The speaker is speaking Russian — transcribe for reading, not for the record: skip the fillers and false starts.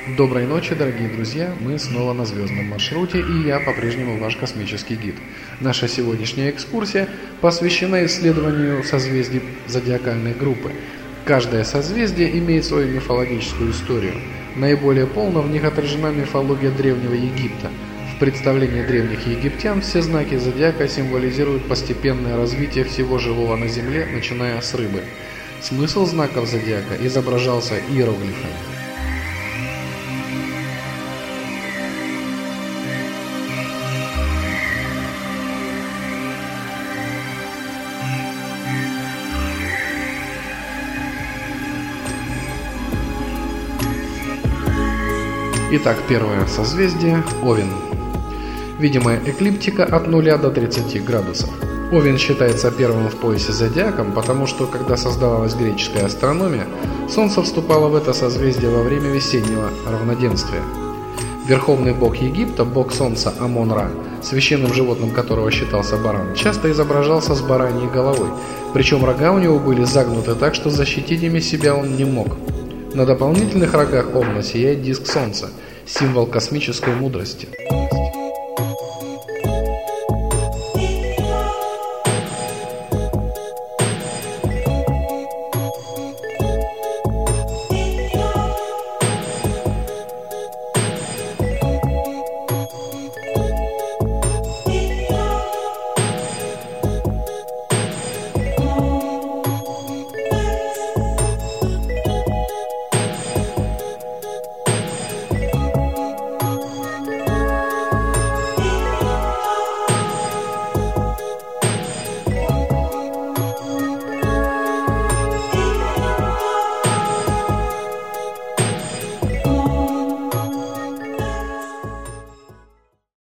Доброй ночи, дорогие друзья! Мы снова на звездном маршруте, и я по-прежнему ваш космический гид. Наша сегодняшняя экскурсия посвящена исследованию созвездий зодиакальной группы. Каждое созвездие имеет свою мифологическую историю. Наиболее полно в них отражена мифология Древнего Египта. В представлении древних египтян все знаки зодиака символизируют постепенное развитие всего живого на Земле, начиная с рыбы. Смысл знаков зодиака изображался иероглифами. Итак, первое созвездие – Овен. Видимая эклиптика от 0 до 30 градусов. Овен считается первым в поясе зодиаком, потому что, когда создавалась греческая астрономия, Солнце вступало в это созвездие во время весеннего равноденствия. Верховный бог Египта, бог Солнца Амон-Ра, священным животным которого считался баран, часто изображался с бараньей головой, причем рога у него были загнуты так, что защитить ими себя он не мог. На дополнительных рогах Овна сияет диск Солнца, символ космической мудрости.